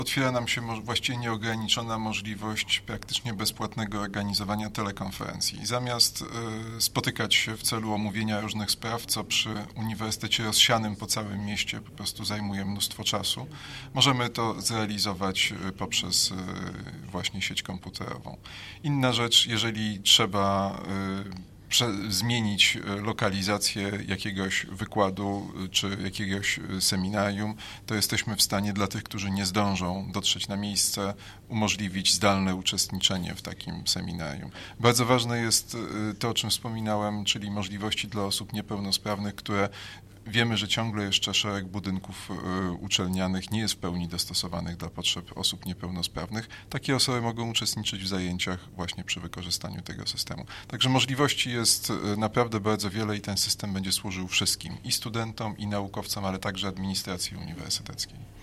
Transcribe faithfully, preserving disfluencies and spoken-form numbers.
Otwiera nam się właściwie nieograniczona możliwość praktycznie bezpłatnego organizowania telekonferencji. Zamiast y, spotykać się w celu omówienia różnych spraw, co przy uniwersytecie rozsianym po całym mieście po prostu zajmuje mnóstwo czasu, możemy to zrealizować y, poprzez y, właśnie sieć komputerową. Inna rzecz, jeżeli trzeba y, zmienić lokalizację jakiegoś wykładu czy jakiegoś seminarium, to jesteśmy w stanie dla tych, którzy nie zdążą dotrzeć na miejsce, umożliwić zdalne uczestniczenie w takim seminarium. Bardzo ważne jest to, o czym wspominałem, czyli możliwości dla osób niepełnosprawnych, które wiemy, że ciągle jeszcze szereg budynków uczelnianych nie jest w pełni dostosowanych dla potrzeb osób niepełnosprawnych. Takie osoby mogą uczestniczyć w zajęciach właśnie przy wykorzystaniu tego systemu. Także możliwości jest naprawdę bardzo wiele i ten system będzie służył wszystkim, i studentom, i naukowcom, ale także administracji uniwersyteckiej.